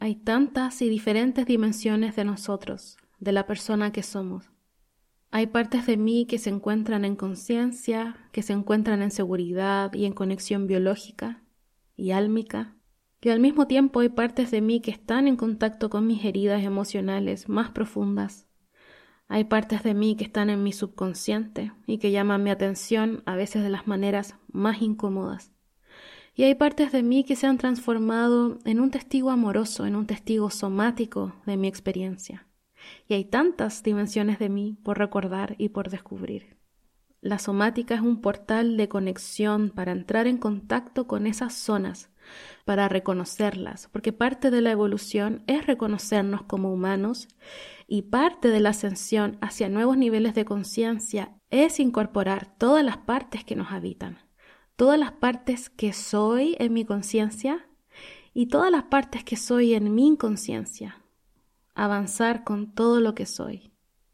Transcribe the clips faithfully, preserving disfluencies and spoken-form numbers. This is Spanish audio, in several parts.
Hay tantas y diferentes dimensiones de nosotros, de la persona que somos. Hay partes de mí que se encuentran en conciencia, que se encuentran en seguridad y en conexión biológica y álmica, y al mismo tiempo hay partes de mí que están en contacto con mis heridas emocionales más profundas. Hay partes de mí que están en mi subconsciente y que llaman mi atención a veces de las maneras más incómodas. Y hay partes de mí que se han transformado en un testigo amoroso, en un testigo somático de mi experiencia. Y hay tantas dimensiones de mí por recordar y por descubrir. La somática es un portal de conexión para entrar en contacto con esas zonas, para reconocerlas, porque parte de la evolución es reconocernos como humanos y parte de la ascensión hacia nuevos niveles de conciencia es incorporar todas las partes que nos habitan, todas las partes que soy en mi conciencia y todas las partes que soy en mi inconsciencia, avanzar con todo lo que soy.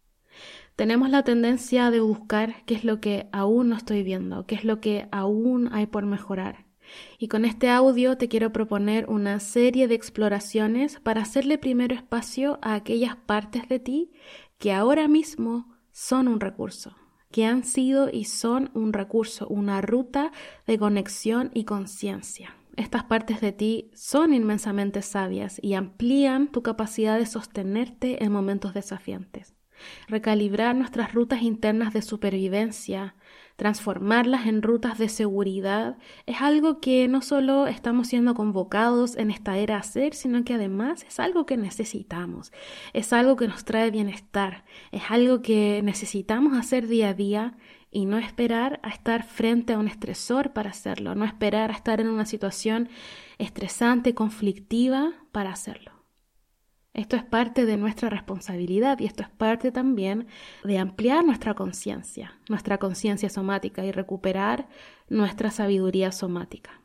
Tenemos la tendencia de buscar qué es lo que aún no estoy viendo, qué es lo que aún hay por mejorar. Y con este audio te quiero proponer una serie de exploraciones para hacerle primero espacio a aquellas partes de ti que ahora mismo son un recurso, que han sido y son un recurso, una ruta de conexión y conciencia. Estas partes de ti son inmensamente sabias y amplían tu capacidad de sostenerte en momentos desafiantes. Recalibrar nuestras rutas internas de supervivencia, transformarlas en rutas de seguridad, es algo que no solo estamos siendo convocados en esta era a hacer, sino que además es algo que necesitamos, es algo que nos trae bienestar, es algo que necesitamos hacer día a día y no esperar a estar frente a un estresor para hacerlo, no esperar a estar en una situación estresante, conflictiva para hacerlo. Esto es parte de nuestra responsabilidad y esto es parte también de ampliar nuestra conciencia, nuestra conciencia somática y recuperar nuestra sabiduría somática.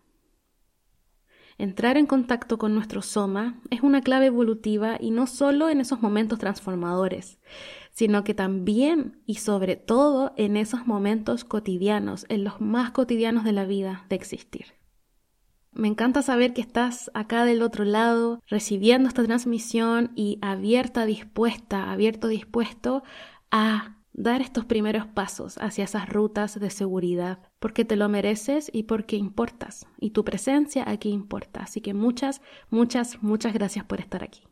Entrar en contacto con nuestro soma es una clave evolutiva y no solo en esos momentos transformadores, sino que también y sobre todo en esos momentos cotidianos, en los más cotidianos de la vida de existir. Me encanta saber que estás acá del otro lado recibiendo esta transmisión y abierta, dispuesta, abierto, dispuesto a dar estos primeros pasos hacia esas rutas de seguridad, porque te lo mereces y porque importas, y tu presencia aquí importa. Así que muchas, muchas, muchas gracias por estar aquí.